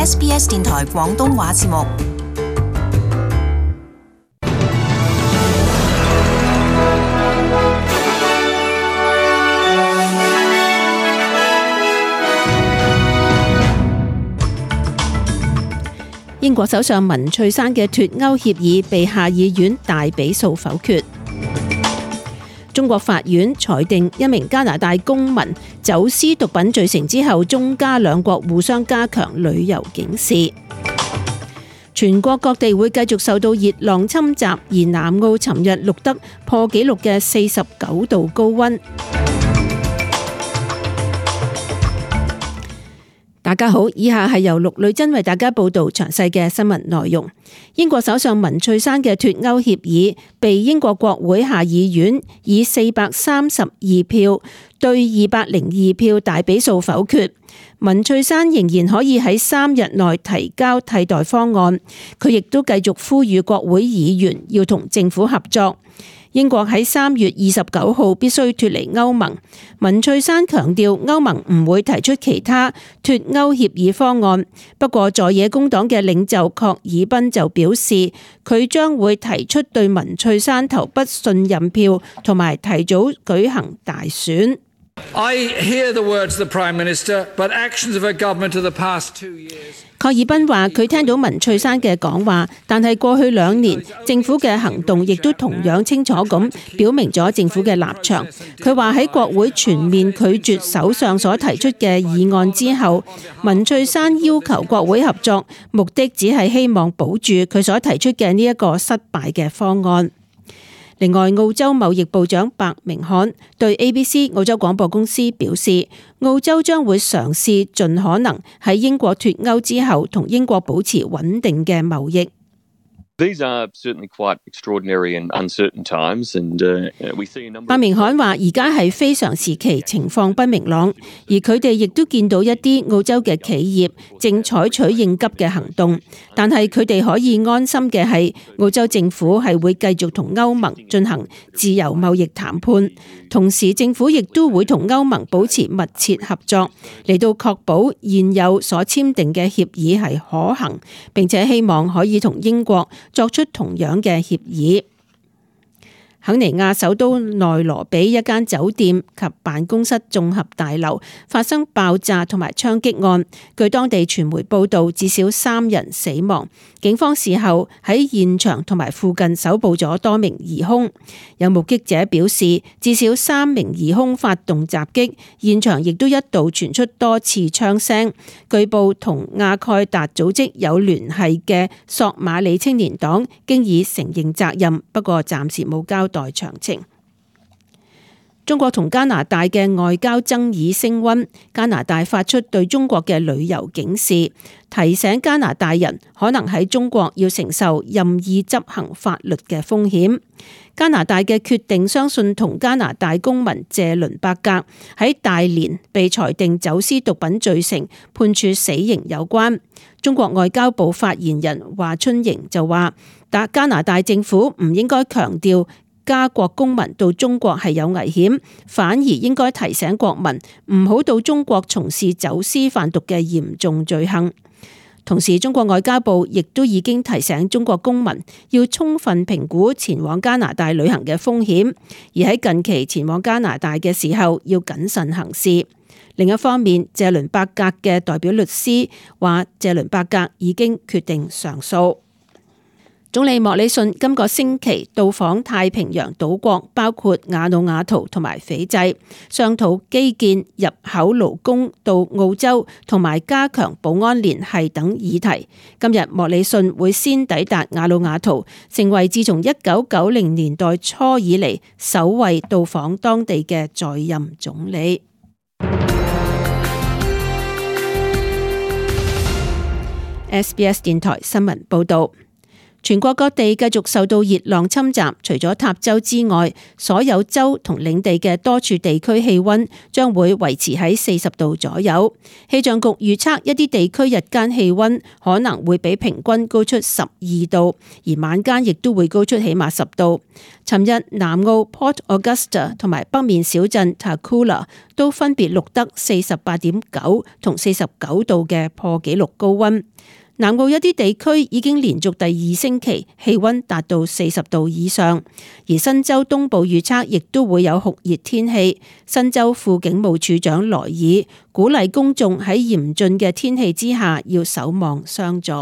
SBS 電台廣東話節目。 英國首相文翠珊嘅脫歐協議被下議院大比數否決。中國法院裁定一名加拿大公民走私毒品罪成之後，中加兩國互相加強旅遊警示。全國各地會繼續受到熱浪侵襲，而南澳尋日錄得破紀錄嘅49度高溫。大家好，以下係由陸女真為大家報道詳細嘅新聞內容。英國首相文翠珊嘅脫歐協議被英國國會下議院以432票對202票大比數否決。文翠珊仍然可以喺3日內提交替代方案，佢亦都繼續呼籲國會議員要同政府合作。英國喺3月29號必須脫離歐盟。文翠珊強調歐盟唔會提出其他脫歐協議方案。不過在野工黨嘅領袖郝爾賓就表示，佢將會提出對文翠珊投不信任票，同埋提早舉行大選。 I hear the words of the Prime Minister, but actions of her government of the past 2 years. 郝爾賓話：佢聽到文翠珊嘅講話，但係過去2年政府嘅行動亦都同樣清楚咁表明咗政府嘅立場。佢話喺國會全面拒絕首相所提出嘅議案之後，文翠珊要求國會合作，目的只係希望保住佢所提出嘅呢一個失敗嘅方案。另外，澳洲貿易部長白明翰對 ABC 澳洲廣播公司表示，澳洲將會嘗試盡可能喺英國脫歐之後同英國保持穩定嘅貿易。 These are certainly quite extraordinary and uncertain times, and we see a number. 白明翰話：而家係非常時期，情況不明朗，而佢哋亦都見到一啲澳洲嘅企業正採取應急嘅行動，但係佢哋可以安心嘅係，澳洲政府係會繼續同歐盟進行自由貿易談判，同時政府亦都會同歐盟保持密切合作，嚟到確保現有所簽訂嘅協議係可行，並且希望可以同英國作出同樣嘅協議。肯尼亞首都內羅比一間酒店及辦公室綜合大樓發生爆炸同埋槍擊案，據當地傳媒報道，至少3人死亡。警方事後喺現場同埋附近搜捕咗多名疑兇。有目擊者表示，至少3名疑兇發動襲擊，現場亦都一度傳出多次槍聲。據報同阿蓋達組織有聯繫嘅索馬里青年黨經已承認責任，不過暫時冇交代詳情。中國同加拿大嘅外交爭議升溫，加拿大發出對中國嘅旅遊警示，提醒加拿大人可能喺中國要承受任意執行法律嘅風險。加拿大嘅決定相信同加拿大公民謝倫伯格喺大連被裁定走私毒品罪成，判處死刑有關。中國外交部發言人華春瑩就話，加拿大政府唔應該強調加國公民到中國係有危險，反而應該提醒國民唔好到中國從事走私販毒嘅嚴重罪行。同時，中國外交部亦都已經提醒中國公民要充分評估前往加拿大旅行嘅風險，而喺近期前往加拿大嘅時候要謹慎行事。另一方面，謝倫伯格嘅代表律師話，謝倫伯格已經決定上訴。總理莫里遜今個星期到訪太平洋島國，包括瓦努阿圖同埋斐濟，商討基建、入口勞工到澳洲同埋加強保安聯繫等議題。今日莫里遜會先抵達瓦努阿圖，成為自從1990年代初以嚟首位到訪當地嘅在任總理。SBS 電台新聞報道。 全國各地繼續受到熱浪侵襲，除咗塔州之外，所有州同領地嘅多處地區氣溫將會維持喺40度左右。氣象局預測一啲地區日間氣溫可能會比平均高出12度，而晚間亦都會高出起碼10度。尋日南澳 Port Augusta 同埋北面小鎮 Takula 都分別錄得48.9同49度嘅破紀錄高溫。南澳一啲地區已經連續第2星期氣溫達到40度以上，而新州東部預測亦都會有酷熱天氣。新州副警務處長萊爾鼓勵公眾喺嚴峻嘅天氣之下要守望相助。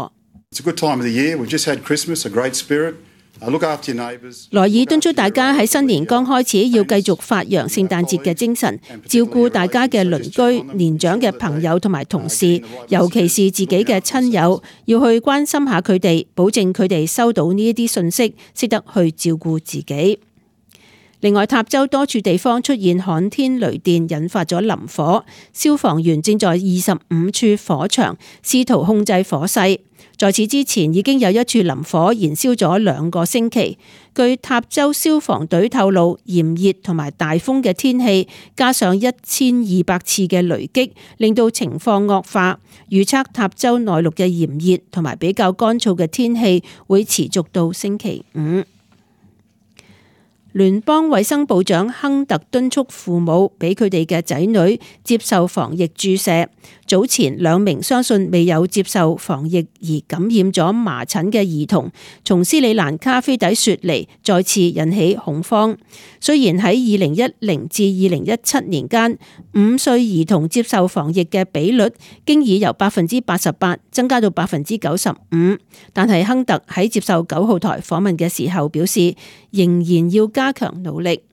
萊爾敦促大家喺新年剛開始要繼續發揚聖誕節嘅精神，照顧大家嘅鄰居、年長嘅朋友同埋同事，尤其是自己嘅親友，要去關心下佢哋，保證佢哋收到呢一啲訊息，識得去照顧自己。另外，塔州多處地方出現旱天雷電，引發咗林火，消防員正在25處火場試圖控制火勢。在此之前，已經有一處林火燃燒咗2個星期。據塔州消防隊透露，炎熱同埋大風嘅天氣，加上1200次嘅雷擊，令到情況惡化。預測塔州內陸嘅炎熱同埋比較乾燥嘅天氣會持續到星期5。聯邦衛生部長亨特敦促父母俾佢哋嘅仔女接受防疫注射。早前2名相信未有接受防疫而感染咗麻疹嘅兒童，從斯里蘭卡飛抵雪梨，再次引起恐慌。雖然喺2010至2017年間，5歲兒童接受防疫嘅比率經已由88%增加到95%，但係亨特喺接受9號台訪問嘅時候表示，仍然要加強努力。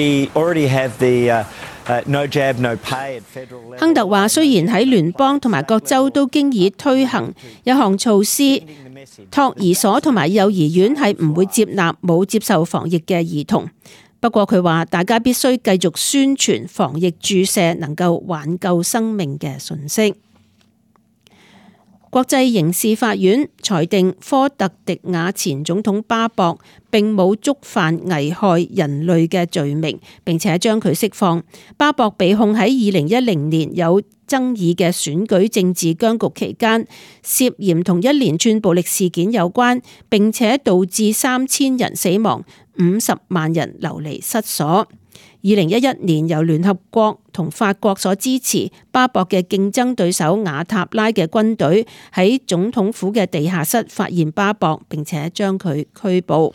亨特話，雖然喺聯邦同埋各州都經已推行有項措施，托兒所同埋幼兒園係唔會接納冇接受防疫嘅兒童。不過佢話，大家必須繼續宣傳防疫注射能夠挽救生命嘅訊息。國際刑事法院裁定科特迪瓦前總統巴博並冇觸犯危害人類嘅罪名，並且將佢釋放。巴博被控喺2010年有爭議嘅選舉政治僵局期間，涉嫌同一連串暴力事件有關，並且導致3000人死亡，50萬人流離失所。2011年由聯合國同法國所支持，巴博嘅競爭對手瓦塔拉嘅軍隊喺總統府嘅地下室發現巴博，並且將佢拘捕。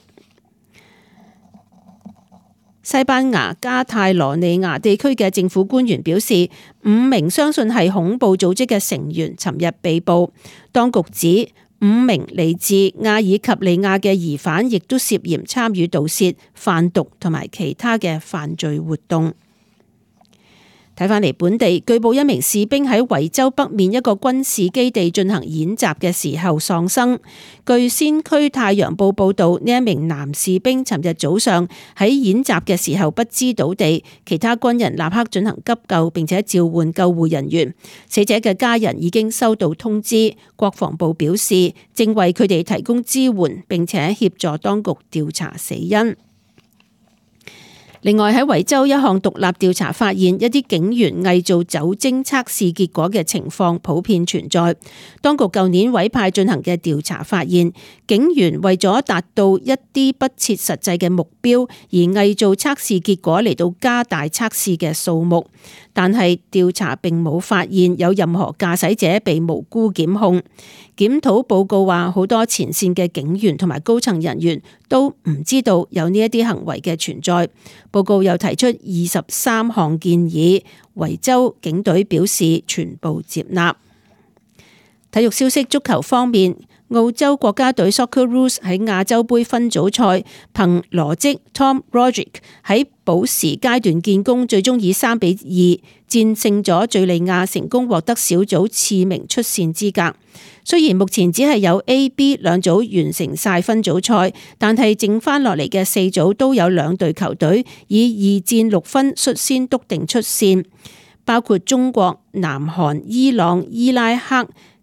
西班牙加泰羅尼亞地區嘅政府官員表示，5名相信係恐怖組織嘅成員尋日被捕。當局指5名嚟自阿爾及利亞嘅疑犯亦都涉嫌參與盜竊、販毒同埋其他嘅犯罪活動。睇返嚟本地，據報一名士兵喺維州北面一個軍事基地進行演習嘅時候喪生。據先驅太陽報報道，呢一名男士兵尋日早上喺演習嘅時候不知倒地，其他軍人立刻進行急救，並且召喚救護人員。死者嘅家人已經收到通知，國防部表示正為佢哋提供支援，並且協助當局調查死因。另外喺維州一項獨立調查發現，一啲警員偽造酒精測試結果嘅情況普遍存在。當局舊年委派進行嘅調查發現，警員為咗達到一啲不切實際嘅目標，而偽造測試結果嚟到加大測試嘅數目。但係調查並冇發現有任何駕駛者被無辜檢控。檢討報告話，好多前線嘅警員同埋高層人員都唔知道有呢一啲行為嘅存在。報告又提出23項建議，維州警隊表示全部接納。體育消息，足球方面，澳洲國家隊 Socceroos 喺亞洲杯分組賽憑羅積 Tom Roderick 喺補時階段建功，最終以3-2戰勝咗敘利亞，成功獲得小組次名出線資格。雖然目前只係有 A、B 兩組完成晒分組賽，但係剩翻落嚟嘅4組都有2隊球隊以2戰6分率先篤定出線，包括中國、南韓、伊朗、伊拉克、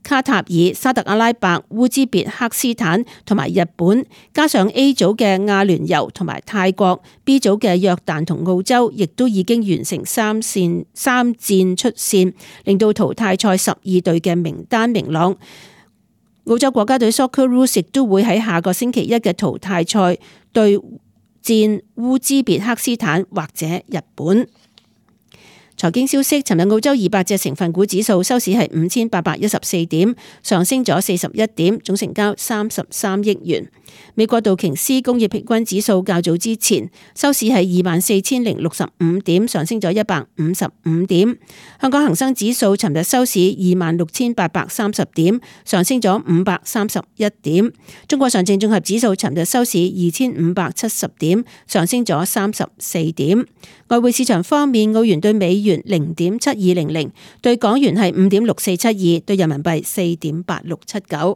卡塔爾、沙特阿拉伯、烏茲別克斯坦同埋日本，加上 A 組嘅阿聯酋同埋泰國， B 組嘅約旦同澳洲，亦都已經完成三戰出線，令到淘汰賽12隊嘅名單明朗。澳洲國家隊 Socceroos 亦都會喺下個星期一嘅淘汰賽對戰烏茲別克斯坦或者日本。財經消息，尋日澳洲200隻成分股指數收市係5814點，上升咗41點，總成交33億元。美國道瓊斯工業平均指數較早之前收市係24065點，上升咗155點。香港恒生指數尋日收市26830點，上升咗531點。中國上證綜合指數尋日收市2570點，上升咗34點。外匯市場方面，澳元對美元0.7200，對港元係5.6472，對人民幣4.8679。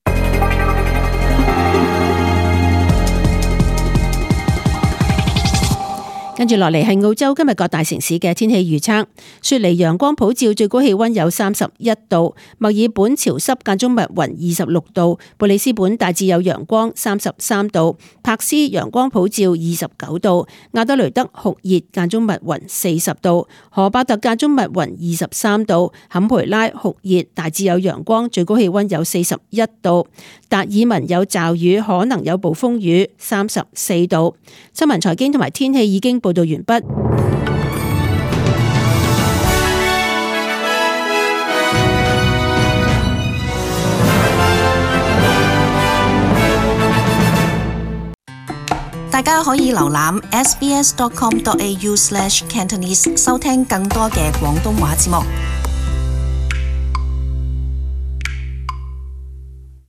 跟住落嚟係澳洲今日各大城市嘅天氣預測。雪梨陽光普照，最高氣溫有31度；墨爾本潮濕間中密雲26度；布里斯本大致有陽光33度；柏斯陽光普照29度；亞德雷德酷熱間中密雲40度；荷伯特間中密雲23度；坎培拉酷熱大致有陽光，最高氣溫有41度；達爾文有驟雨，可能有暴風雨34度。新聞財經同埋天氣已經報道完畢。 大家可以瀏覽 sbs.com.au/cantonese 收聽更多嘅廣東話節目。